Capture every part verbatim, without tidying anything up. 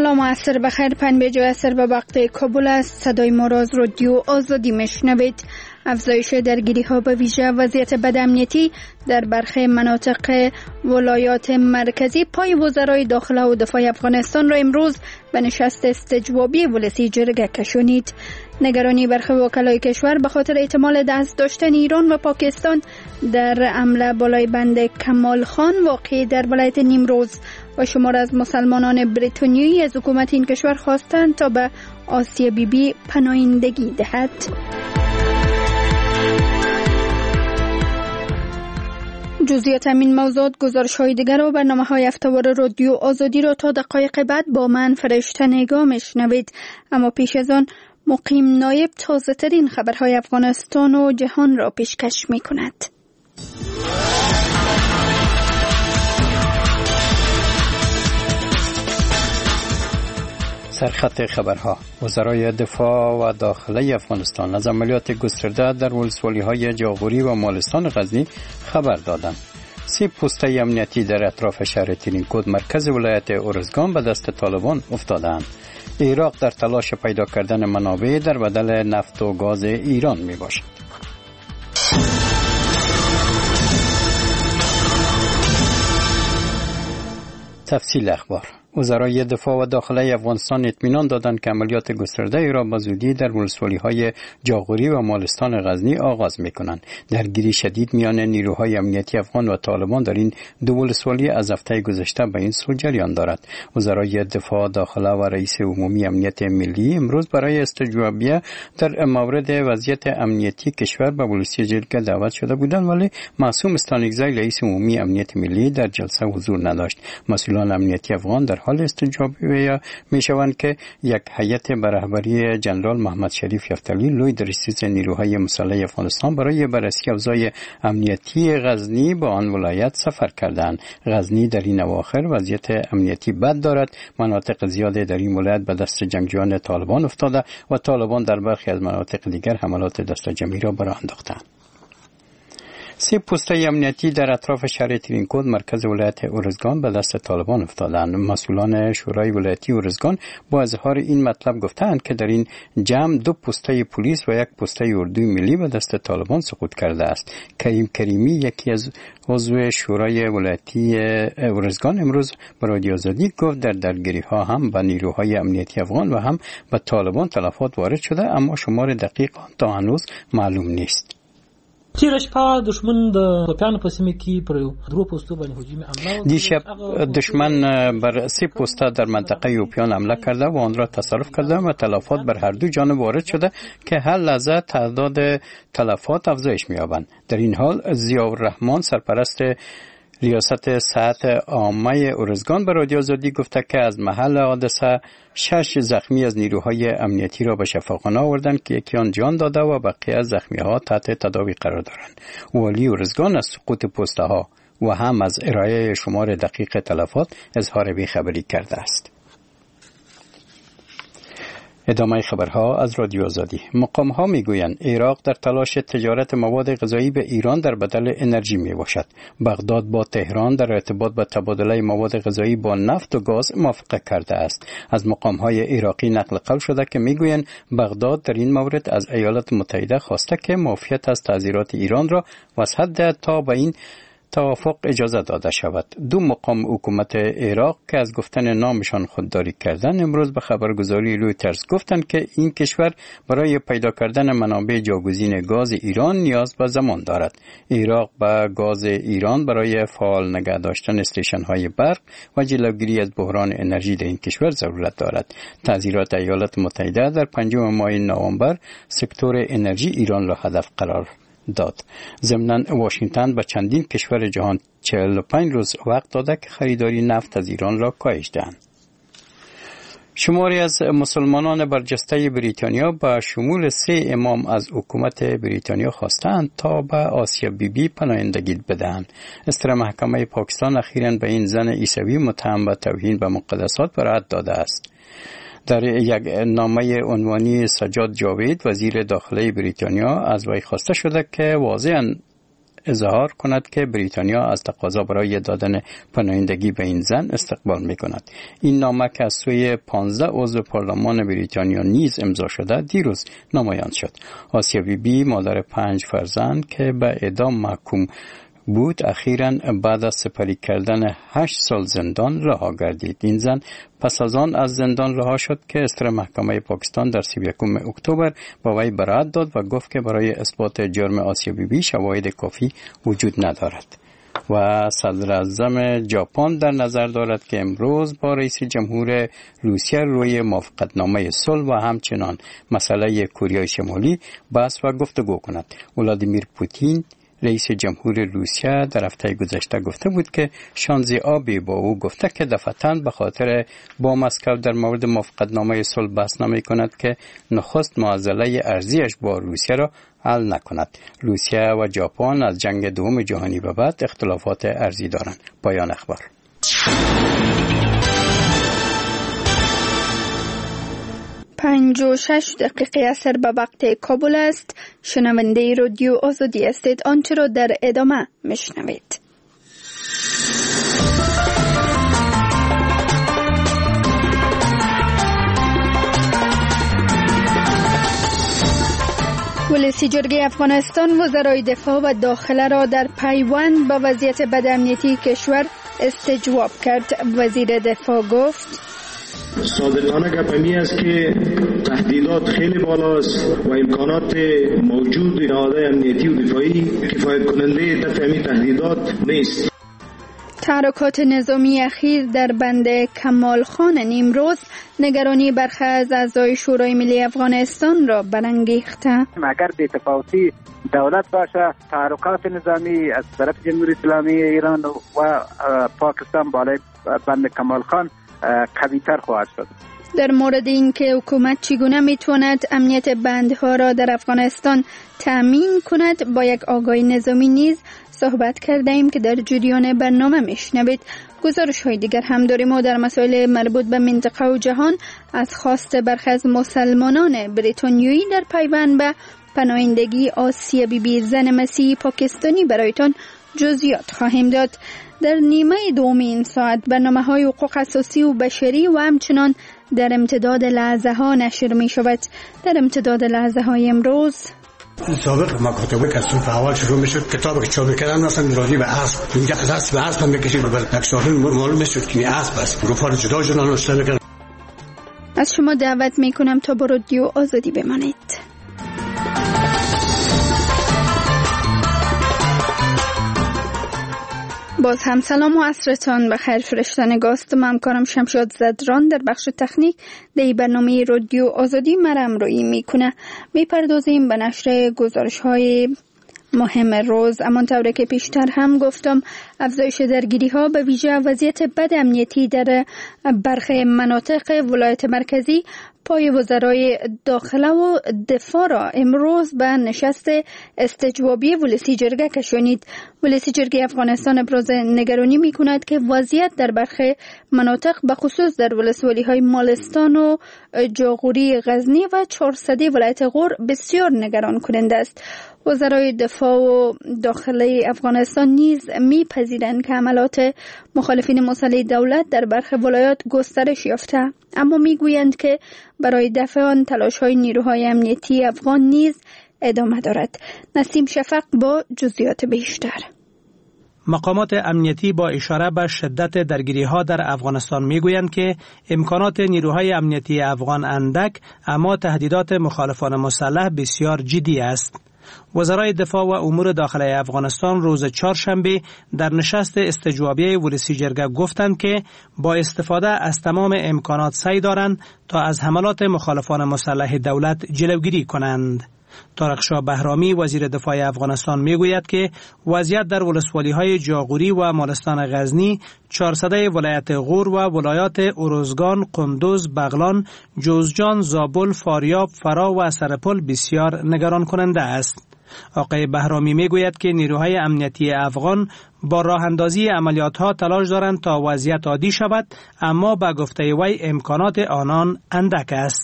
سلام عصر بخیر. پنبه جو عصر به وقت کابل است. صدای ما را از رادیو آزادی میشنوید. افزایش درگیری ها به ویژه وضعیت بدامنیتی در برخی مناطق ولایات مرکزی پای وزرای داخله و دفاع افغانستان را امروز به نشست استجوابی ولسی جرگه کشانید. نگرانی برخی وکلای کشور به خاطر احتمال دست داشتن ایران و پاکستان در حمله بالای بند کمال خان واقع در ولایت نیمروز و شمار از مسلمانان بریتانیایی از حکومت این کشور خواستند تا به آسیا بیبی پناهندگی دهد. جزئیات این موضوعات گزارش‌های دیگر و برنامه‌های هفته‌وار رادیو آزادی را تا دقایق بعد با من فرشته نگاه میشنوید. اما پیش از آن مقیم نایب تازه‌ترین خبرهای افغانستان و جهان را پیشکش می‌کند. سرخط خبرها: وزرای دفاع و داخله افغانستان از عملیات گسترده در ولسوالی‌های جاغوری و مالستان غزنی خبر دادند. سه پوسته امنیتی در اطراف شهر ترینکود مرکز ولایت ارزگان به دست طالبان افتادند. عراق در تلاش پیدا کردن منابع در بدل نفت و گاز ایران می باشد. تفصیل اخبار: وزرای دفاع و داخله افغانستان اطمینان دادند که عملیات گسترده ای را به زودی در ولسوالی‌های جاغوری و مالستان غزنی آغاز می‌کنند. درگیری شدید میان نیروهای امنیتی افغان و طالبان در این دو ولسوالی از هفته گذشته به این سو جریان دارد. وزرای دفاع داخله و رئیس عمومی امنیت ملی امروز برای استجوابیه در مورد وضعیت امنیتی کشور به ولسی جرگه دعوت شده بودند، ولی معصوم استانکزی رئیس عمومی امنیت ملی در جلسه حضور نداشت. مسئولان امنیتی افغان در حال استجوابیه میشوند که یک هیئت به رهبری جنرال محمد شریف یفتلی لوی درسیز نیروهای مسلح افغانستان برای بررسی اوضاع امنیتی غزنی به آن ولایت سفر کردند. غزنی در این اواخر وضعیت امنیتی بد دارد. مناطق زیاده در این ولایت به دست جنگجویان طالبان افتاده و طالبان در برخی از مناطق دیگر حملات دسته‌جمعی را برآ انداختند. سه پوسته امنیتی در اطراف شهر ترینکود مرکز ولایت ارزگان به دست طالبان افتادند. مسئولان شورای ولایتی ارزگان با اظهار این مطلب گفتند که در این جمع دو پوسته پلیس و یک پوسته اردوی ملی به دست طالبان سقوط کرده است. کریم کریمی یکی از عضو شورای ولایتی ارزگان امروز به رادیو آزادی گفت در درگیری ها هم به نیروهای امنیتی افغان و هم به طالبان تلفات وارد شده، اما شمار دقیق تا هنوز معلوم نیست. تیر شپه دشمن د توپیانو په سیمه کې پر درو پوستو باندې هجوم حمله دیشب دشمن بر سه پوسته در منطقه یوپیان حمله کرده و آن را تصرف کرده و تلفات بر هر دو جانب وارد شده که هر لحظه تعداد تلفات افزایش می‌یابند. در این حال ضیاءالرحمن سرپرست ریاست صحت عامه ارزگان به رادیو آزادی گفته که از محل حادثه شش زخمی از نیروهای امنیتی را به شفاخانه آوردند که یکی آن جان داده و بقیه از زخمی‌ها تحت تداوی قرار دارند. والی ارزگان از سقوط پوسته ها و هم از ارائه شمار دقیق تلفات اظهار بی‌خبری کرده است. ادامه خبرها از رادیو آزادی. مقام ها میگویند عراق در تلاش تجارت مواد غذایی به ایران در بدل انرژی می باشد. بغداد با تهران در ارتباط با تبادله مواد غذایی با نفت و گاز موافقت کرده است. از مقام های عراقی نقل قول شده که میگویند بغداد در این مورد از ایالات متحده خواسته که معافیت از تعزیرات ایران را وسعت دهد تا به این توافق اجازه داده شود. دو مقام حکومت عراق که از گفتن نامشان خودداری کردند امروز به خبرگزاری رویترز گفتند که این کشور برای پیدا کردن منابع جاگزین گاز ایران نیاز به زمان دارد. عراق به گاز ایران برای فعال نگه داشتن استیشن‌های برق و جلوگیری از بحران انرژی در این کشور ضرورت دارد. تعزیرات ایالات متحده در پنجم ماه نوامبر سکتور انرژی ایران را هدف قرار داد. ضمناً واشنگتن به چندین کشور جهان چهل و پنج روز وقت داده که خریداری نفت از ایران را کاهش دهند. شماری از مسلمانان برجسته بریتانیا به شمول سه امام از حکومت بریتانیا خواستند تا به آسیا بیبی پناهندگی بدهند. استر محکمه پاکستان اخیراً به این زن عیسوی متهم به توهین به مقدسات برائت داده است. در یک نامه عنوانی سجاد جاوید وزیر داخله بریتانیا از وی خواسته شده که واضحاً اظهار کند که بریتانیا از تقاضا برای دادن پناهندگی به این زن استقبال می‌کند. این نامه که از سوی پانزده عضو پارلمان بریتانیا نیز امضا شده دیروز نمایان شد. آسیا بیبی مادر پنج فرزند که به اعدام محکوم بود اخیراً بعد از سپری کردن هشت سال زندان رها گردید. این زن پس از آن از زندان رها شد که استر محکمه پاکستان در سی و یکم اکتبر با وی برات داد و گفت که برای اثبات جرم آسیا بیبی شواهد کافی وجود ندارد. و صدر اعظم ژاپن در نظر دارد که امروز با رئیس جمهور روسیه روی موافقتنامه صلح و همچنان مسئله کره شمالی بحث و گفتگو کند. ولادیمیر پوتین رئیس جمهور روسیه در هفته گذشته گفته بود که شانزی آبی با او گفته که دفعتاً به خاطر با مسکو در مورد موافقتنامه صلح بحث نمی کند که نخست معضله ارزیش با روسیه را حل نکند. روسیه و ژاپن از جنگ دوم جهانی به بعد اختلافات ارزی دارند. پایان اخبار. پنج و شش دقیقه اثر به وقت کابل است. شنونده رادیو آزادی استید. آنچه را در ادامه میشنوید. ولسی جرگه افغانستان وزرای دفاع و داخله را در پیوند با وضعیت بدامنیتی کشور استجواب کرد. وزیر دفاع گفت صادقانه گپمی است که تهدیدات خیلی بالاست و امکانات موجود نهادهای امنیتی و دفاعی کفایت کننده دفع این تهدیدات نیست. تحرکات نظامی اخیر در بند کمال خان نیمروز نگرانی برخی از اعضای شورای ملی افغانستان را برانگیخته. اگر بی‌تفاوتی دولت باشه، تحرکات نظامی از طرف جمهوری اسلامی ایران و پاکستان بالای بند کمال خان قوی‌تر خواهد شد. در مورد اینکه حکومت چگونه میتواند امنیت بندها را در افغانستان تامین کند با یک آگاهی نظامی نیز صحبت کرده ایم که در جریان برنامه میشنوید. گزارش های دیگر هم داریم و در مسائل مربوط به منطقه و جهان از خواست برخی از مسلمانان بریتانیایی در پیوند به پناهندگی آسیا بیبی زن مسیحی پاکستانی برایتان جزئیات خواهیم داد. در نیمه دوم این ساعت برنامه های حقوق اساسی و بشری و همچنان در امتداد لحظه ها نشر می شود. در امتداد لحظه های امروز سابق مکاتبه که اصلا فعال شروع می شد، کتابی که چاپ کردن مثلا راجع به اسب، اینجا دست به اسب هم میکشید و یک سال معلوم می شد که اسب است. گروه ها جدا جدا نوشته میکرد. از شما دعوت می کنم تا با رادیو آزادی بمانید. باز هم سلام و عصرتان بخیر فرشتن گاست. من همکارم شمشاد زدران در بخش تکنیک در برنامه رادیو آزادی مرم روی میکنه. میپردازیم به نشر گزارش های مهم روز. اما طوری که پیشتر هم گفتم افزایش درگیری ها به ویژه وضعیت بد امنیتی در برخی مناطق ولایت مرکزی پای وزرای داخله و دفاع را امروز به نشست استجوابی ولسی جرگه کشانید. ولسی جرگه افغانستان ابراز نگرانی می کند که وضعیت در برخی مناطق به خصوص در ولسوالی های مالستان و جاغوری غزنی و چهارسده ولایت غور بسیار نگران کننده است. وزرای دفاع و داخله افغانستان نیز میپذیرند که عملات مخالفین مسلح دولت در برخی ولایات گسترش یافته، اما میگویند که برای دفع آن تلاش‌های نیروهای امنیتی افغان نیز ادامه دارد. نسیم شفق با جزئیات بیشتر. مقامات امنیتی با اشاره به شدت درگیری‌ها در افغانستان میگویند که امکانات نیروهای امنیتی افغان اندک، اما تهدیدات مخالفان مسلح بسیار جدی است. وزرای دفاع و امور داخلی افغانستان روز چهارشنبه در نشست استجوابی ولسی جرگه گفتند که با استفاده از تمام امکانات سعی دارند تا از حملات مخالفان مسلح دولت جلوگیری کنند. طارق شاه بهرامی وزیر دفاع افغانستان میگوید که وضعیت در ولسوالی‌های جاغوری و مالستان غزنی، چهارسده ولایت غور و ولایات ارزگان، قندوز، بغلان، جوزجان، زابل، فاریاب، فرا و سرپل بسیار نگران کننده است. آقای بهرامی میگوید که نیروهای امنیتی افغان با راه اندازی عملیات ها تلاش دارند تا وضعیت عادی شود، اما به گفته وی امکانات آنان اندک است.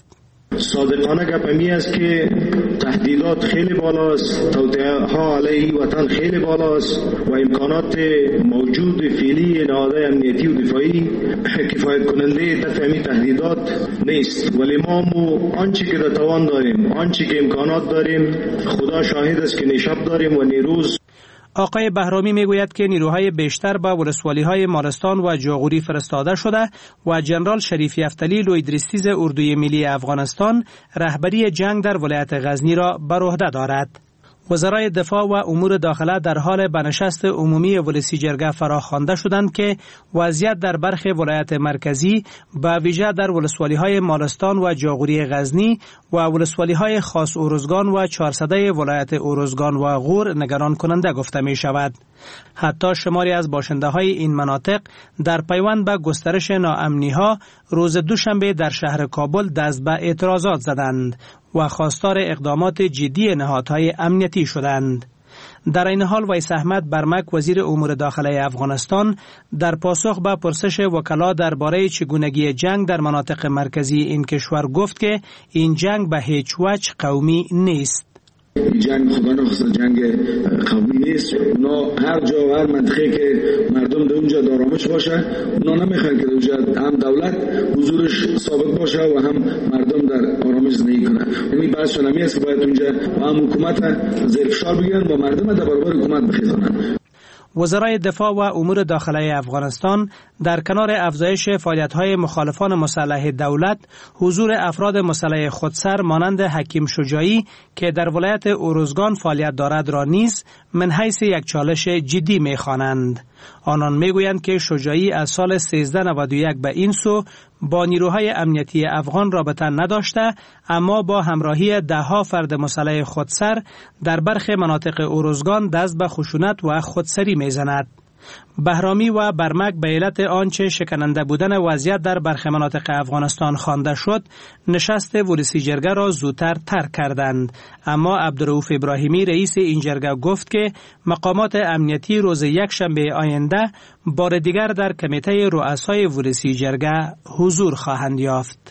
صادقانه گپمی است که تهدیدات خیلی بالاست، توطئه ها علیه وطن خیلی بالاست و امکانات موجود فعلی نهادهای امنیتی و دفاعی کفایت کننده دفع همین تهدیدات نیست. ولی ما مو آنچه که در توان داریم، آنچه که امکانات داریم، خدا شاهد است که نیشب داریم و نیروز. آقای بهرامی میگوید که نیروهای بیشتر به ولسوالی‌های مالستان و جاغوری فرستاده شده و جنرال شریف یفتلی لویدریستیز اردوی ملی افغانستان رهبری جنگ در ولایت غزنی را بر عهده دارد. وزرای دفاع و امور داخله در حال به نشست عمومی ولسی جرگه فراخوانده شدند که وضعیت در برخی ولایت مرکزی به ویژه در ولسوالی‌های مالستان و جاغوری غزنی و ولسوالی‌های خاص اورزگان و چهارصده ولایت اورزگان و غور نگران کننده گفته می شود. حتی شماری از باشنده‌های این مناطق در پیوند به گسترش ناامنی‌ها روز دوشنبه در شهر کابل دست به اعتراضات زدند و خواستار اقدامات جدی نهادهای امنیتی شدند. در این حال ویس احمد برمک وزیر امور داخله افغانستان در پاسخ به پرسش وکلا درباره چگونگی جنگ در مناطق مرکزی این کشور گفت که این جنگ به هیچ وجه قومی نیست. این جنگ خدا نخواسته جنگ قومی نیست. اونا هر جا و هر منطقه که مردم در اونجا آرامش باشه، اونا نمیخوان که در اونجا هم دولت حضورش ثابت باشه و هم مردم در آرامش زندگی کنه. یعنی بحث نمی است که باید اونجا و هم حکومت زیر فشار بگیرن و مردم در برابر حکومت بخیزانن. وزرای دفاع و امور داخله افغانستان در کنار افزایش فعالیت‌های مخالفان مسلح دولت، حضور افراد مسلح خودسر مانند حکیم شجاعی که در ولایت اورزگان فعالیت دارد را نیز من حیث یک چالش جدی می‌خوانند. آنان می‌گویند که شجاعی از سال سیزده نود و یک به این سو با نیروهای امنیتی افغان رابطه نداشته، اما با همراهی ده‌ها فرد مسلح خودسر در برخی مناطق اورزگان دست به خشونت و خودسری می‌زند. بهرامی و برمک به علت آنچه شکننده بودن وضعیت در برخی مناطق افغانستان خوانده شد، نشست ولسی جرگه را زودتر ترک کردند. اما عبدالرؤوف ابراهیمی رئیس این جرگه گفت که مقامات امنیتی روز یک شنبه آینده بار دیگر در کمیته رؤسای ولسی جرگه حضور خواهند یافت.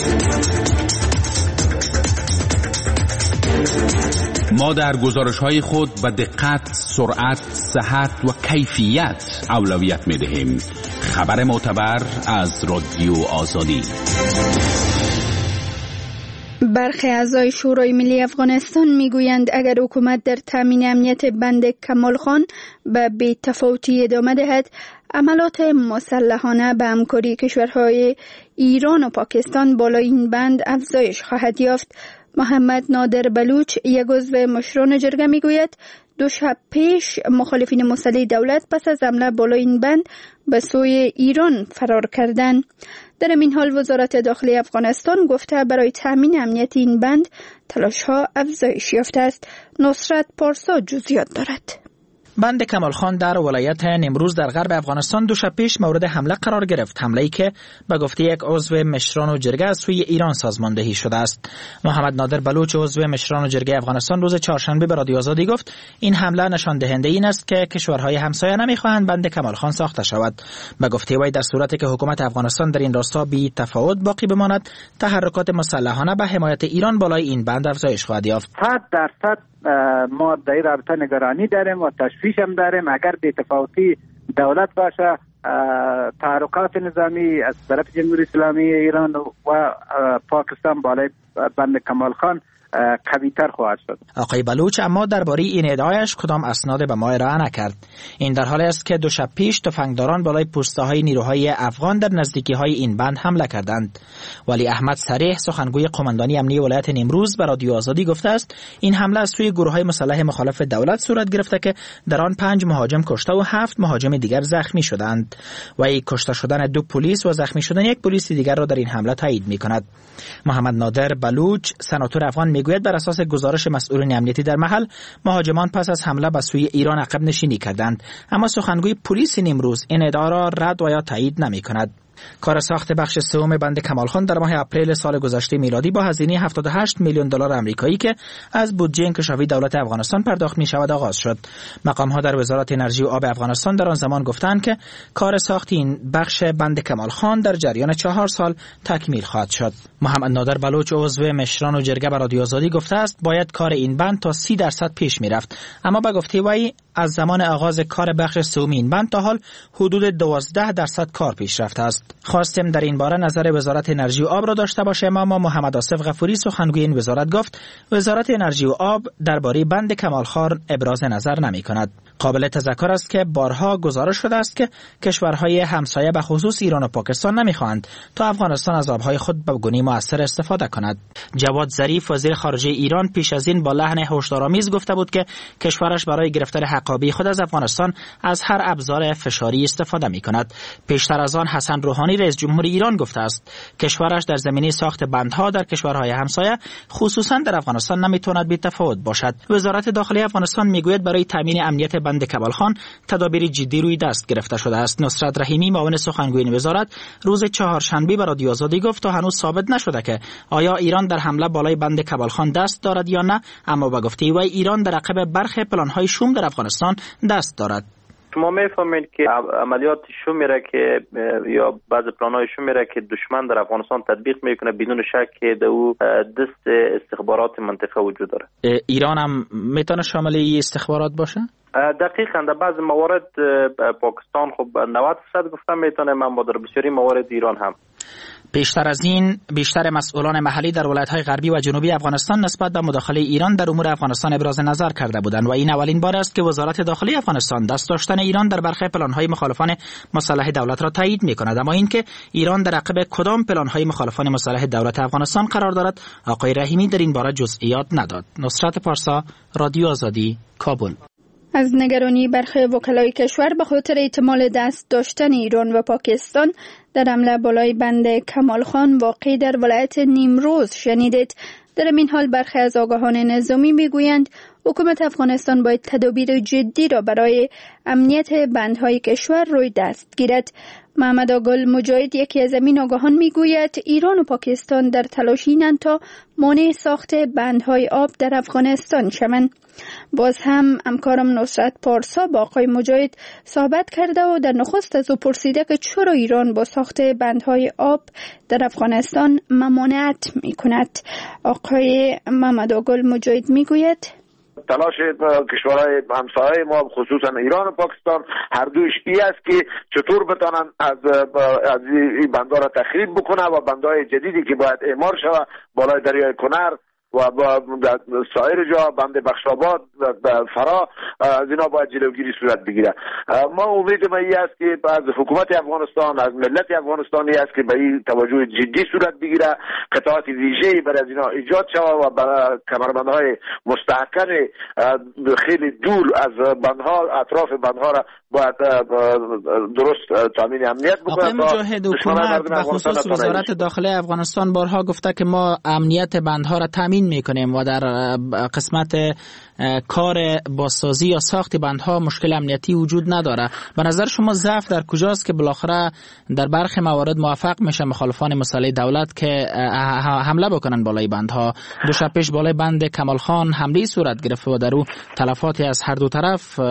ما در گزارش‌های خود به دقت، سرعت، صحت و کیفیت اولویت می‌دهیم. خبر معتبر از رادیو آزادی. برخی اعضای شورای ملی افغانستان میگویند اگر حکومت در تامین امنیت بند کمال خان به بی‌تفاوتی ادامه دهد، عملات مسلحانه به همکاری کشورهای ایران و پاکستان بالای این بند افزایش خواهد یافت. محمد نادر بلوچ، یک عضو مشران جرگه میگوید دو شب پیش مخالفین مسلح دولت پس از حمله بالای این بند به سوی ایران فرار کردند. در این حال وزارت داخلی افغانستان گفته برای تامین امنیت این بند تلاش‌ها افزایش یافته است. نصرت پارسا جزئیات دارد. بند کمال خان در ولایت نیمروز در غرب افغانستان دو شب پیش مورد حمله قرار گرفت. حمله‌ای که به گفته یک عضو مشران و جرگه از سوی ایران سازماندهی شده است. محمد نادر بلوچ، عضو مشران و جرگه افغانستان، روز چهارشنبه به رادیو آزادی گفت این حمله نشان دهنده این است که کشورهای همسایه نمیخواهند بند کمال خان ساخته شود. به گفته وی در صورتی که حکومت افغانستان در این راستا بی تفاوت باقی بماند، تحرکات مسلحانه به حمایت ایران بالای این بند افزایش خواهد یافت. صد درصد ما در این رابطه نگرانی داریم و تشویش هم داریم. اگر بی‌تفاوتی دولت باشه، تحرکات نظامی از طرف جمهوری اسلامی ایران و پاکستان بالای بند کمال خان قوی تر خواهد شد. آقای بلوچ اما درباره این ادعایش کدام اسناد به ما ارائه نکرد. این در حالی است که دو شب پیش تفنگداران بالای پوسته‌های نیروهای افغان در نزدیکی‌های این بند حمله کردند. ولی احمد صریح، سخنگوی قماندانی امنیتی ولایت نیمروز، به رادیو آزادی گفته است این حمله از سوی گروه‌های مسلح مخالف دولت صورت گرفته که در آن پنج مهاجم کشته و هفت مهاجم دیگر زخمی شدند. و ای کشته شدن دو پلیس و زخمی شدن یک پلیس دیگر را در این حمله تایید می‌کند. محمد نادر بلوچ، سناتور افغان، میگوید بر اساس گزارش مسئولین امنیتی در محل، مهاجمان پس از حمله به سوی ایران عقب نشینی کردند، اما سخنگوی پلیس نیمروز این ادعا را رد و یا تایید نمی کند. کار ساخت بخش سوم بند کمالخان در ماه اپریل سال گذشته میلادی با هزینه هفتاد و هشت میلیون دلار آمریکایی که از بودجه انکشافی دولت افغانستان پرداخت می شود آغاز شد. مقام ها در وزارت انرژی و آب افغانستان در آن زمان گفتند که کار ساخت این بخش بند کمالخان در جریان چهار سال تکمیل خواهد شد. محمد نادر بلوچ عضو مشران و جرگه بر رادیو آزادی گفته است باید کار این بند تا سی درصد پیش می رفت، اما به گفته وی از زمان آغاز کار بخش سوم این بند تا حال حدود دوازده درصد کار پیش رفته است. خواستیم در این باره نظر وزارت انرژی و آب را داشته باشیم، اما محمد آصف غفوری سخنگوی این وزارت گفت وزارت انرژی و آب درباره بند کمالخان ابراز نظر نمی کند. قابل تذکر است که بارها گزارش شده است که کشورهای همسایه به خصوص ایران و پاکستان نمی‌خواهند تا افغانستان از آبهای خود به گونه مؤثر استفاده کند. جواد ظریف وزیر خارجه ایران پیش از این با لحن هشدارآمیز گفته بود که کشورش برای گرفتن حقابه خود از افغانستان از هر ابزار فشاری استفاده می‌کند. پیشتر از آن حسن روحانی رئیس جمهور ایران گفته است کشورش در زمینه ساخت بندها در کشورهای همسایه خصوصا در افغانستان نمی‌تواند بی‌تفاوت باشد. وزارت داخلی افغانستان می‌گوید برای تامین امنیت بند کمالخان تدابیر جدی روی دست گرفته شده است. نصرت رحیمی معاون سخنگوی این وزارت روز چهارشنبه به رادیو آزادی گفت تا هنوز ثابت نشده که آیا ایران در حمله بالای بند کمالخان دست دارد یا نه، اما به گفته وی ایران در عقب برخی پلان‌های شوم در افغانستان دست دارد. شما میفهمید که عملیات شومی را که یا بعض پلان‌های شومی را که دشمن در افغانستان تطبیق میکنه بدون شک که در او دست استخبارات منطقه وجود داره. ایران هم میتونه شامل این استخبارات باشه؟ دقیقاً در بعض موارد پاکستان خب نود درصد گفتم میتونه، اما در بسیاری موارد ایران هم. بیشتر از این بیشتر مسئولان محلی در ولایت‌های غربی و جنوبی افغانستان نسبت به مداخله ایران در امور افغانستان ابراز نظر کرده بودند و این اولین بار است که وزارت داخلی افغانستان دست داشتن ایران در برخی پلان‌های مخالفان مسلح دولت را تایید می‌کند، اما اینکه ایران در عقب کدام پلان‌های مخالفان مسلح دولت افغانستان قرار دارد آقای رحیمی در این باره جزئیات نداد. نصرت پارسا، رادیو آزادی، کابل. از نگرانی برخی وکلای کشور به خاطر احتمال دست داشتن ایران و پاکستان در حمله بالای بند کمالخان واقع در ولایت نیمروز شنیدید. در این حال برخی از آگاهان نظامی میگویند حکومت افغانستان باید تدابیر جدی را برای امنیت بندهای کشور روی دست گیرد. محمد آگل مجاهد یکی از این آگاهان میگوید ایران و پاکستان در تلاشینند تا مانع ساخت بندهای آب در افغانستان شوند. باز هم همکارم نصرت پارسا با آقای مجاهد صحبت کرده و در نخست از او پرسیده که چرا ایران با ساخت بندهای آب در افغانستان ممانعت می کند. آقای محمد آگل مجاهد می گوید تلاش کشورهای همسایه ما خصوصا ایران و پاکستان هر دویش ای است که چطور بتانن از از این بندها را تخریب بکنه و بندهای جدیدی که باید اعمار شود بالای دریای کنر و با سایر جا بند بخشاباد و فرا از اینا باید جلوگیری صورت بگیره. ما امید ما این است که از حکومت افغانستان از ملت افغانستانی است که به این توجه جدی صورت بگیره، قطعات ویژه‌ای برای از اینا ایجاد شود و برای کمربندهای مستحکم خیلی دور از بندها اطراف بندها را باید درست تامین امنیت بکنه. آقای مجاهد، حکومت به خصوص وزارت داخلی افغانستان بارها گفته که ما امنیت بندها را تامین میکنیم و در قسمت کار بازسازی یا ساخت بندها مشکل امنیتی وجود نداره. به نظر شما ضعف در کجاست که بالاخره در برخی موارد موفق میشه مخالفان مسلح دولت که حمله بکنن بالای بندها؟ دو شب پیش بالای بند کمالخان حمله صورت گرفت و در او تلفاتی از هر دو طرف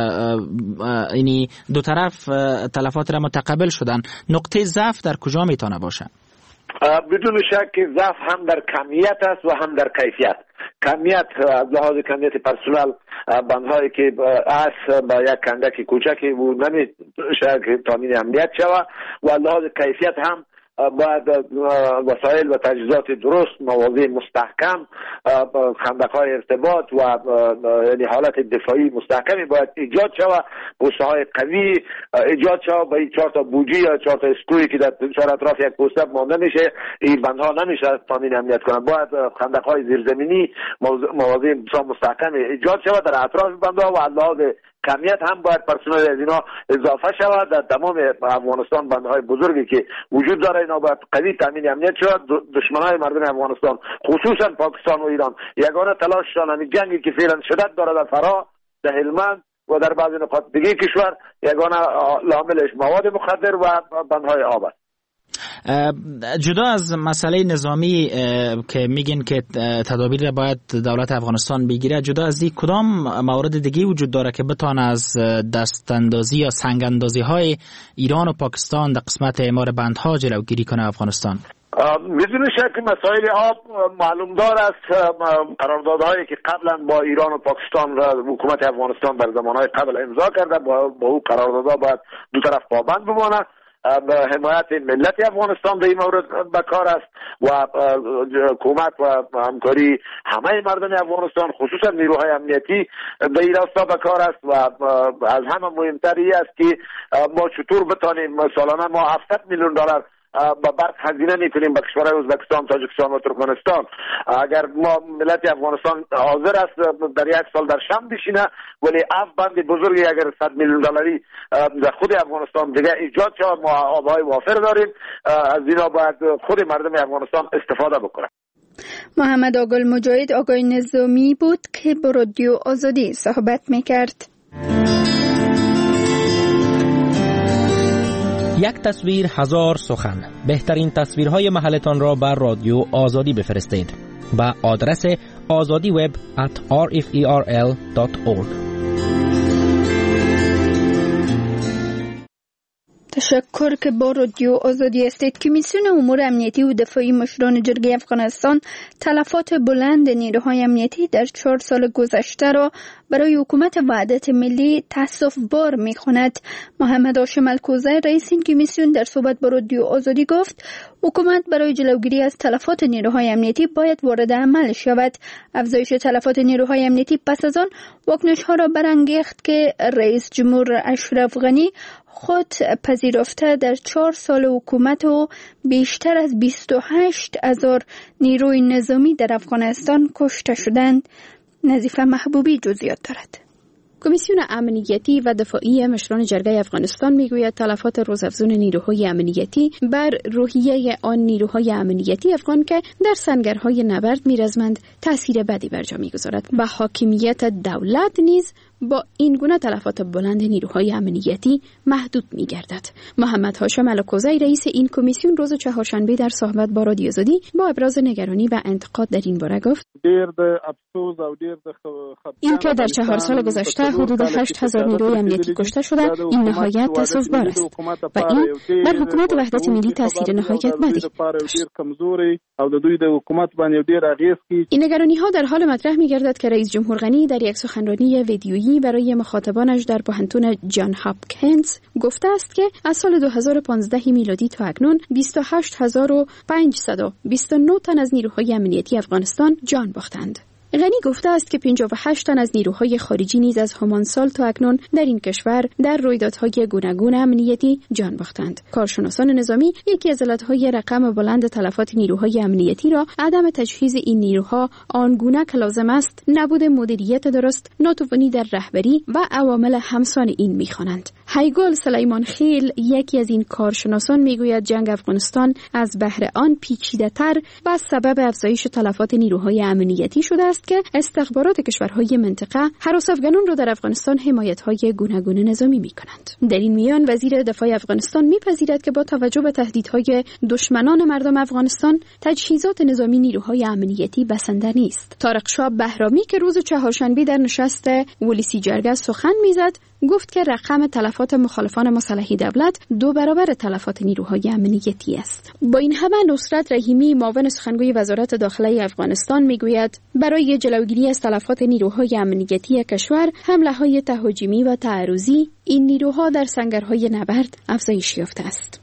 یعنی دو طرف تلفات را متقبل شدن. نقطه ضعف در کجا میتونه باشه؟ بدون شک که ضعف هم در کمیت است و هم در کیفیت. کمیت از لحاظ کمیت پرسنل بندهایی که از با یک کندک کوچکی و نمیشه که تامین امنیت شود و لحاظ کیفیت هم باید وسایل و تجهیزات درست، مواضع مستحکم، خندق‌های ارتباط و یعنی حالت دفاعی مستحکمی باید ایجاد شود، پوسته های قوی ایجاد شود. با این چهار تا بوجی یا چهار تا اسکرویی که در چهار اطراف یک پوسته مانده میشه، این بندها نمیشه تامین امنیت کنند. باید خندق‌های زیرزمینی، مواضع مستحکم ایجاد شود در اطراف بندها و لحاظ کمیت هم باید پرسنل از اینا اضافه شود. در تمام افغانستان بندهای بزرگی که وجود داره اینا باید قوی تامین امنیت شود. دشمنای مردم افغانستان خصوصا پاکستان و ایران یگانه تلاششان همین جنگی که فعلا شدت داره در فرا، در هلمند و در بعضی نقاط دیگه کشور، یگانه لاملش مواد مخدر و بندهای آب است. جدا از مسئله نظامی که میگین که تدابیر باید دولت افغانستان بگیره، جدا از این کدام موارد دیگه وجود داره که بتوان از دست اندازی یا سنگ اندازی های ایران و پاکستان در قسمت اعمار بندها جلوگیری کنه افغانستان؟ بدون شک مسائل آب معلوم دار است. قراردادهایی که قبلا با ایران و پاکستان را حکومت افغانستان در زمانهای قبل امضا کرده، با او قراردادها باید دو طرف پابند بمانند. حمایت ملت افغانستان در این مورد بکار است و حکومت و همکاری همه مردم افغانستان خصوصا نیروهای امنیتی در این راستا بکار است و از همه مهمتر این است که ما چطور بتانیم سالانه ما هفتصد میلیون دلار با برق هزینه میکنیم به کشورهای ازبکستان، تاجیکستان و ترکمنستان. اگر ما ملت افغانستان حاضر است در یک سال در شم بشینه، ولی اف بند بزرگی اگر صد میلیون دلاری در خود افغانستان دیگه ایجاد شود، ما آبهای وافر داریم، از اینا باید خود مردم افغانستان استفاده بکنه. محمد آگل مجاهد آقای نظامی بود که با رادیو آزادی صحبت میکرد. یک تصویر هزار سخن. بهترین تصویرهای محلتان را بر رادیو آزادی بفرستید به آدرس azadi web at r f e r l dot org. تشکر که با رادیو آزادی هستید. کمیسیون امور امنیتی و دفاعی مشران جرگه افغانستان تلفات بلند نیروهای امنیتی در چهار سال گذشته را برای حکومت وحدت ملی تأسف بار می خواند. محمد هاشم الکوزی رئیس این کمیسیون در صحبت با رادیو آزادی گفت حکومت برای جلوگیری از تلفات نیروهای امنیتی باید وارد عمل شود. افزایش تلفات نیروهای امنیتی پس از آن واکنش ها را برانگیخت که رئیس جمهور اشرف غنی خود پذیرفته در چهار سال حکومت و بیشتر از بیست و هشت هزار نیروی نظامی در افغانستان کشته شدند. نظیفه محبوبی جزئیات دارد. کمیسیون امنیتی و دفاعی مشران جرگه افغانستان میگوید تلفات روزافزون نیروهای امنیتی بر روحیه آن نیروهای امنیتی افغان که در سنگرهای نبرد میرزمند تأثیر بدی بر جا میگذارد و حاکمیت دولت نیز با این گونه تلفات بلند نیروهای امنیتی محدود می‌گردد. محمد هاشم الکوزی رئیس این کمیسیون روز چهارشنبه در صحبت با رادیو آزادی با ابراز نگرانی و انتقاد در این باره گفت این که در چهار سال گذشته حدود هشت هزار نیروی امنیتی کشته شده این نهایت تأسف‌بار است و این بر حکومت وحدت ملی تاثیر نهایت بدی داشت. این نگرانی‌ها در حال مطرح می‌گردد که رئیس جمهور غنی در یک سخنرانی ویدیویی برای مخاطبانش در پوهنتون جان هاپکینز گفته است که از سال دو هزار و پانزده میلادی تا اکنون بیست و هشت هزار و پانصد و بیست و نه تن از نیروهای امنیتی افغانستان جان باختند. غنی گفته است که پنجاه و هشت تن از نیروهای خارجی نیز از همان سال تا اکنون در این کشور در رویدادهای گوناگون امنیتی جان باختند. کارشناسان نظامی یکی از علتهای رقم بلند تلفات نیروهای امنیتی را عدم تجهیز این نیروها آنگونه که لازم است نبود مدیریت درست، ناتوانی در رهبری و عوامل همسان این می‌خوانند. هیگل سلیمان خیل یکی از این کارشناسان میگوید جنگ افغانستان از بهر آن پیچیده‌تر و سبب افزایش تلفات نیروهای امنیتی شده است که استخبارات کشورهای منطقه هراس افغانان را در افغانستان حمایت‌های گوناگون نظامی می‌کنند. در این میان وزیر دفاع افغانستان می‌پذیرد که با توجه به تهدیدهای دشمنان مردم افغانستان تجهیزات نظامی نیروهای امنیتی بسنده نیست. طارق شاه بهرامی که روز چهارشنبه در نشست ولسی جرگه سخن می‌زد گفت که رقم تلفات مخالفان مسلح دولت دو برابر تلفات نیروهای امنیتی است. با این همه نصرت رحیمی معاون سخنگوی وزارت داخله افغانستان میگوید برای جلوگیری از تلفات نیروهای امنیتی کشور حمله‌های تهاجمی و تعرضی این نیروها در سنگرهای نبرد افزایش یافته است.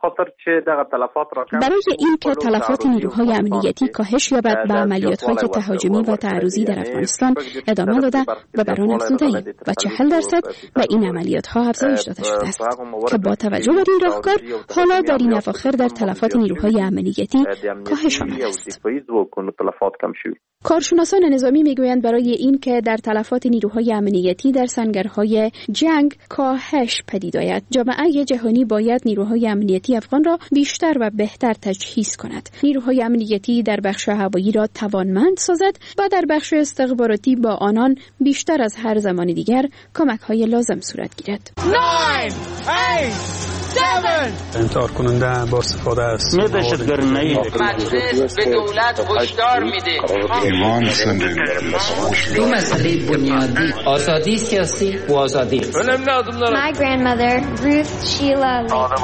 برای اینکه تلفات نیروهای امنیتی کاهش یابد به عملیات‌های تهاجمی و تعرضی در افغانستان ادامه داده و بر آن افزوده‌ایم و چهل درصد به این عملیات‌ها افزایش داده شده است که با توجه به این راهکار حالا در این اواخر در تلفات نیروهای امنیتی کاهش آمده است. کارشناسان نظامی میگویند برای اینکه در تلفات نیروهای امنیتی در سنگرهای جنگ کاهش پدید آید جامعه جهانی باید نیروهای امنیتی افغان را بیشتر و بهتر تجهیز کند. نیروهای امنیتی در بخش هوایی را توانمند سازد و در بخش استخباراتی با آنان بیشتر از هر زمان دیگر کمک‌های لازم صورت گیرد. nine, eight انتحار کننده با استفاده است می دهشتگرانه مجلس به دولت هشدار میده ایمان زنده دو مسئله بنیادی آزادی سیاسی و آزادی My grandmother Ruth Sheila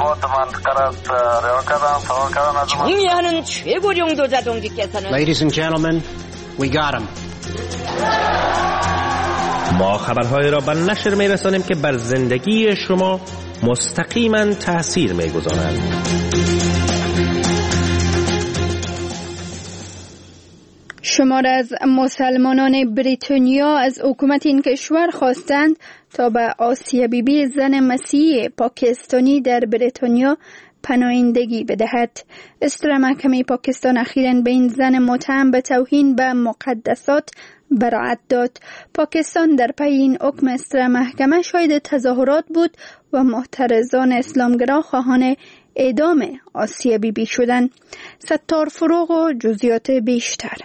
정의하는 최고령 도자동지께서는 Ladies and gentlemen, we got him. ما خبرهای را به نشر می‌رسانیم که بر زندگی شما مستقیما تأثیر می‌گذارند. شمار از مسلمانان بریتانیا از حکومت این کشور خواستند تا به آسیا بیبی زن مسیحی پاکستانی در بریتانیا پناهندگی بدهد. استر محکمه پاکستان اخیراً به این زن متهم به توهین به مقدسات براءت داد. پاکستان در پی این حکم استر محکمه شاهد تظاهرات بود و معترضان اسلامگرا خواهان اعدام آسیا بیبی شدند. ستار فروغ و جزئیات بیشتر.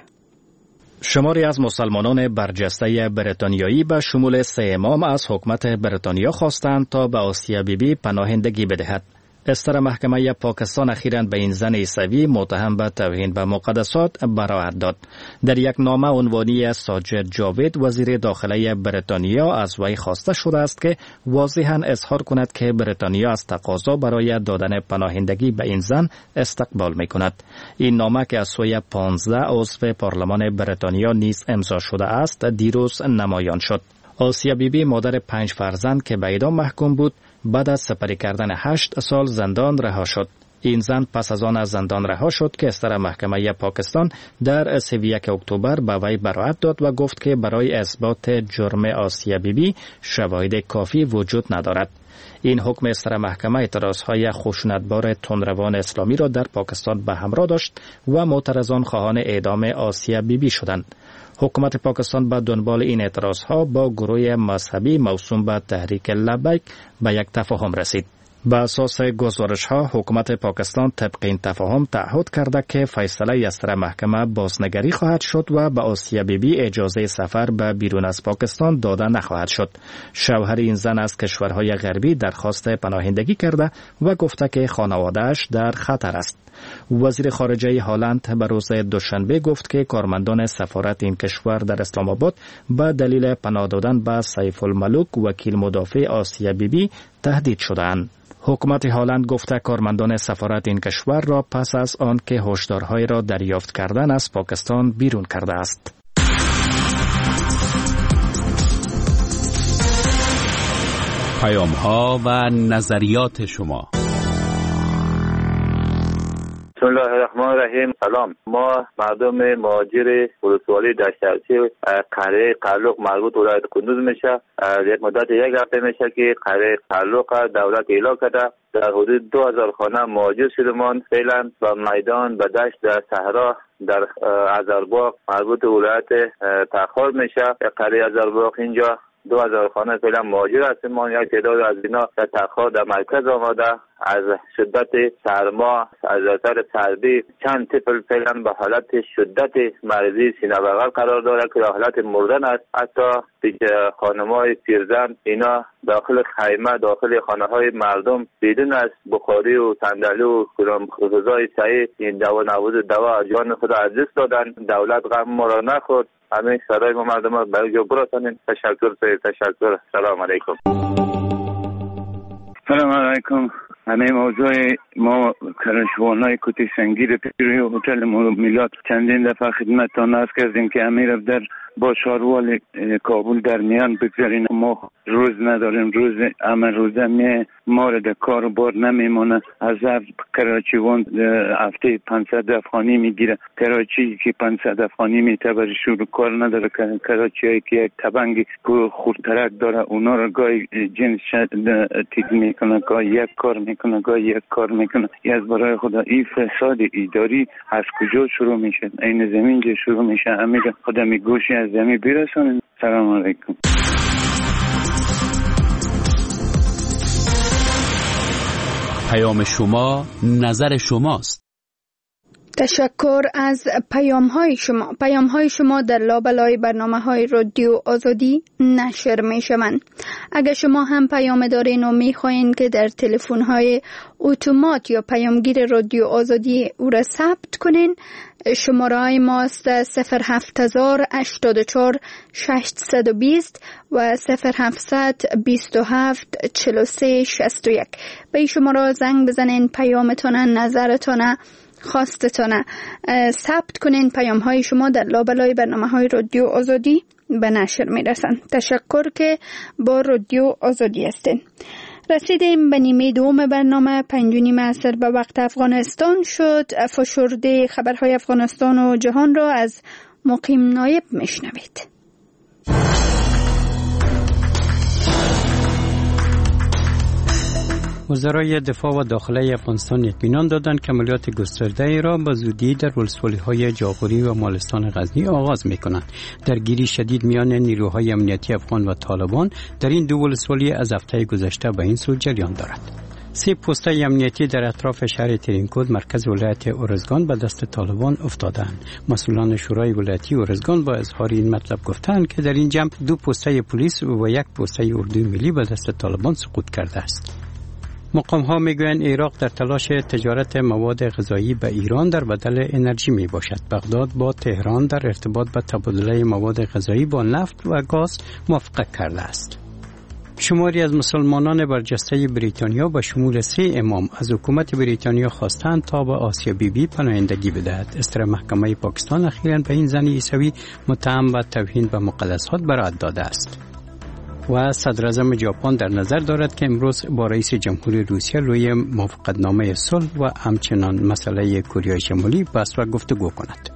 شماری از مسلمانان برجسته بریتانیایی به شمول سه امام از حکومت بریتانیا خواستند تا به آسیا بیبی پناهندگی بدهد. استر محکمه پاکستان اخیراً به این زن عیسوی متهم به توهین به مقدسات براءت داد. در یک نامه عنوانی ساجد جاوید وزیر داخله بریتانیا از وی خواسته شده است که واضحاً اظهار کند که بریتانیا از تقاضا برای دادن پناهندگی به این زن استقبال می کند. این نامه که از سوی پانزده عضو پارلمان بریتانیا نیز امضا شده است دیروز نمایان شد. آسیا بیبی مادر پنج فرزند که به اعدام محکوم بود بعد از سپری کردن هشت سال زندان رها شد. این زن پس از آن از زندان رها شد که استر محکمه پاکستان در سی و یک اکتبر به وی براءت داد و گفت که برای اثبات جرم آسیا بیبی شواهد کافی وجود ندارد. این حکم استر محکمه اعتراضهای خشونتبار تندروان اسلامی را در پاکستان به همراه داشت و معترضان خواهان اعدام آسیا بیبی شدند. حکومت پاکستان به دنبال این اعتراضها با گروه مذهبی موسوم به تحریک لبیک به یک تفاهم رسید. به اساس گزارش‌ها حکومت پاکستان طبق این تفاهم تعهد کرده که فیصله استر محکمه بازنگری خواهد شد و به آسیا بیبی اجازه سفر به بیرون از پاکستان داده نخواهد شد. شوهر این زن از کشورهای غربی درخواست پناهندگی کرده و گفته که خانواده‌اش در خطر است. وزیر خارجه هلند به روز دوشنبه گفت که کارمندان سفارت این کشور در اسلام آباد به دلیل پناه دادن به سیف الملوک وکیل مدافع آسیا بیبی تهدید شدند. حکومت هلند گفته کارمندان سفارت این کشور را پس از آن که هشدارهای را دریافت کردن از پاکستان بیرون کرده است. پیام‌ها و نظریات شما. بسم الله الرحمن الرحیم. سلام. ما مردم مهاجر ولسوالی دشت‌ارچی قریه قرلوق مربوط ولایت کندوز میشه. یک مدت یک هفته میشه که قریه قرلوق دولت اعلام کرده در حدود دو هزار خانه مهاجر شدمان فعلا و میدان به دشت در صحرا در ازرباغ مربوط ولایت تخار میشه. قریه ازرباغ اینجا دو هزار خانه فعلا مهاجر هستیم. ما یک تعداد از اینا در تخار در مرکز آمده از شدت سرما از اثر سردی چند طفل فعلا به حالت شدت مریضی سینه بغل قرار داره که حالت مردن است. حتی خانم‌های پیرزن اینا داخل خیمه داخل خانه‌های مردم بدون از بخاری و صندلی و غذای صحیح این دوا نبود دوا جان خود از دست دادن. دولت غم ما را نخورد. همین صدای ما مردم را برای جو برسانید. تشکر تشکر. سلام علیکم. سلام علیکم. همه موضوع ما کرشوانای کتی سنگیر پیری و هتل میلاد چندین دفعه خدمتتان عرض کردیم که امیر در با شاروال کابل در میان بگذارین. ما روز نداریم. روز اما روزه می ما را در کار بار نمیمونه. از کراچیوان هفته پانصد افغانی میگیره. کراچی که پانصد افغانی میتبر شروع کار نداره. کراچی هایی که یک تبنگی خورترک داره اونا را گاهی جنس تیز میکنه گاهی یک کار میکنه گاهی یک کار میکنه. از برای خدا این فساد اداری از کجا شروع میشه؟ این زمین جه شروع میشه. امیر خدا می گوشی از زمین برسونید. سلام علیکم. پیام شما نظر شماست. تشکر از پیام های شما. پیام های شما در لابلای برنامه های رادیو آزادی نشر می شوند. اگر شما هم پیام دارین و می خواهید که در تلفن های اتومات یا پیامگیر رادیو آزادی او را ثبت کنین، شماره های ما است صفر هفت هزار هشتاد و چهار ششصد و بیست و صفر هفتصد بیست و هفت چهل و سه شصت و یک. به این شماره زنگ بزنین، پیامتون، نظرتون، خواستتون ثبت کنین. پیام های شما در لابلای برنامه های رادیو آزادی به نشر می رسند. تشکر که با رادیو آزادی هستین. رسیدیم به نیمه دوم برنامه. پنج و نیم عصر به وقت افغانستان شد. فشرده خبرهای افغانستان و جهان را از مقیم نایب میشنوید. وزرای دفاع و داخله افغانستان اطمینان دادند که عملیات گسترده را با زودی در ولسوالی‌های جاغوری و مالستان غزنی آغاز می‌کنند. درگیری شدید میان نیروهای امنیتی افغان و طالبان در این دو ولسوالی از هفته گذشته به این سو جریان دارد. سه پوسته امنیتی در اطراف شهر ترینکود مرکز ولایت ارزگان به دست طالبان افتادند. مسئولان شورای ولایتی ارزگان با اظهار این مطلب گفتند که در این جمع دو پوسته پلیس و یک پوسته اردوی ملی به دست طالبان سقوط کرده است. مقام ها میگویند عراق در تلاش تجارت مواد غذایی به ایران در بدل انرژی می باشد. بغداد با تهران در ارتباط به تبادله مواد غذایی با نفت و گاز موافقت کرده است. شماری از مسلمانان برجسته بریتانیا به شمول سه امام از حکومت بریتانیا خواستند تا به آسیا بیبی پناهندگی بدهد. استر محکمه پاکستان اخیراً به این زن عیسوی متهم به توهین به مقدسات برائت داده است. و صدر اعظم ژاپن در نظر دارد که امروز با رئیس جمهوری روسیه روی موافقتنامه صلح و همچنان مسئله کره شمالی بحث و گفتگو کند.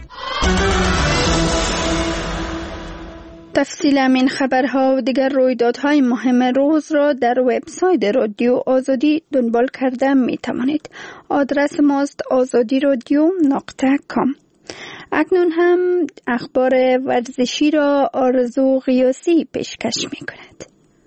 تفصیل این خبرها و دیگر رویدادهای مهم روز را در وبسایت رادیو آزادی دنبال کرده می توانید. آدرس ماست آزادی رادیو نقطه کام. اکنون هم اخبار ورزشی را آرزو غیاسی پیشکش می کند.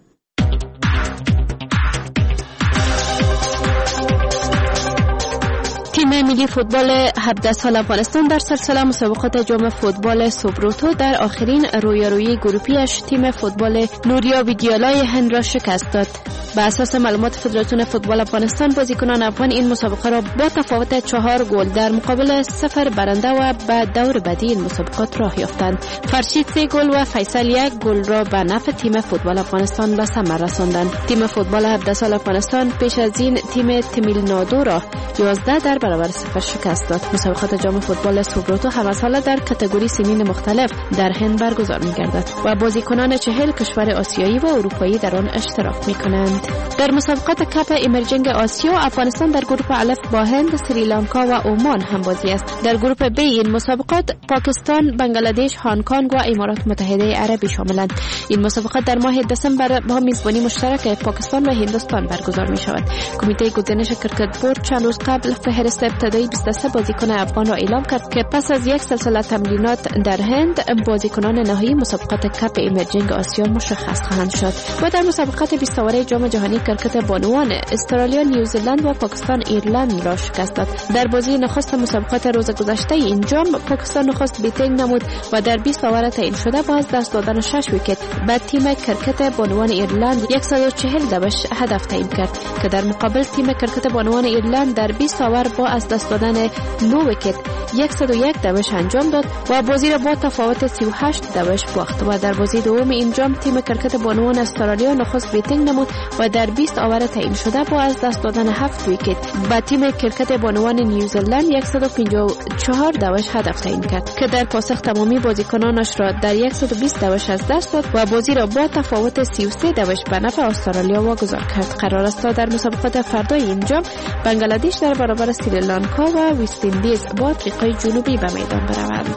تیم ملی فوتبال هفده سال افغانستان در سلسله مسابقات جام فوتبال سوبروتو در آخرین رویارویی گروپیش تیم فوتبال نوریا ویدیالای هند را شکست داد. به اساس معلومات فدراسیون فوتبال افغانستان، بازیکنان افغان این مسابقه را با تفاوت چهار گل در مقابل صفر برنده و به دور بعدی این مسابقات راه یافتند. فرشید سه گل و فیصل یک گل را به نفع تیم فوتبال افغانستان به ثمر رساندند. تیم فوتبال هفده سال افغانستان پیش از این تیم تمیل نادو را یازده در برابر صفر شکست داد. مسابقات جام فوتبال سوبروتو هر ساله در کاتگوری سنین مختلف در هند برگزار می‌گردد و بازیکنان چهل کشور آسیایی و اروپایی در آن اشتراک می‌کنند. در مسابقات کپ ایمرجینگ آسیا، افغانستان در گروه الف با هند، سریلانکا و عمان هم بازی است. در گروه ب این مسابقات پاکستان، بنگلادش، هنگ کنگ و امارات متحده عربی شاملند. این مسابقات در ماه دسامبر با میزبانی مشترک پاکستان و هندوستان برگزار می‌شود. کمیته گزینش کرکت بورد چند روز قبل فهرست ابتدایی بیست و سه بازیکن افغان را اعلام کرد که پس از یک سلسله تمرینات در هند، بازیکنان نهایی مسابقات کپ ایمرجینگ آسیا مشخص خواهند شد. و در مسابقات بیست اوره جام جهانی کرکت بانوان، استرالیا، نیوزیلند و پاکستان ایرلند را شکست داد. در بازی نخست مسابقات روز گذشته این جام، پاکستان نخست بیتینگ نمود و در بیست اوور تعیین شده با از دست دادن شش ویکت به تیم کرکت بانوان ایرلند صد و چهل دوش هدف تعیین کرد که در مقابل تیم کرکت بانوان ایرلند در بیست اوور با از دست دادن نه ویکت صد و یک دوش انجام داد و بازی را با تفاوت سی و هشت دوش باخت. و در بازی دوم این جام تیم کرکت بانوان استرالیا نخست بیتینگ نمود و در بیست اوور تعیین شده با از دست دادن هفت ویکت به تیم کرکت بانوان نیوزیلند صد و پنجاه و چهار دوش هدف تعیین کرد که در پاسخ تمامی بازیکنانش را در صد و بیست دوش از دست داد و بازی را با تفاوت سی و سه دوش به نفع استرالیا واگذار کرد. قرار است در مسابقات فردای این جام بنگلادش در برابر سریلانکا و وست اندیز با آفریقای جنوبی به میدان بروند.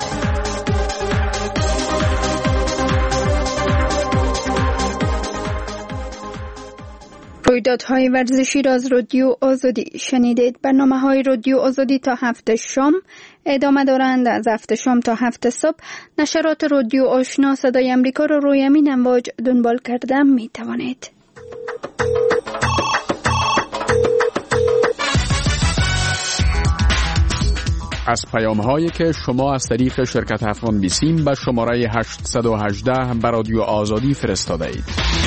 رویدادهای ورزشی را از رادیو آزادی شنیدید. برنامه‌های رادیو آزادی تا هفت شام ادامه دارند. از هفت شام تا هفت صبح نشرات رادیو آشنا صدای امریکا را روی همین امواج دنبال کردن می توانید. از پیام هایی که شما از طریق شرکت افغان بیسیم به شماره هشت یک هشت به رادیو آزادی فرستاده اید.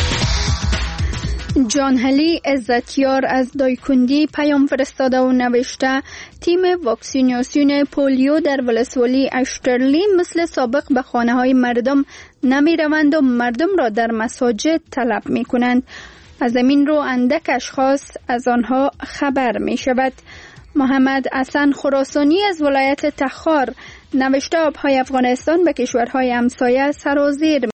جان هلی عزتیار از دایکندی پیام فرستاده و نوشته تیم واکسیناسیون پولیو در ولسوالی اشترلی مثل سابق به خانه های مردم نمی روند و مردم را در مساجد طلب می کنند. از همین رو اندک اشخاص از آنها خبر می شود. محمد حسن خراسانی از ولایت تخار نوشته آبهای افغانستان به کشورهای همسایه سرازیر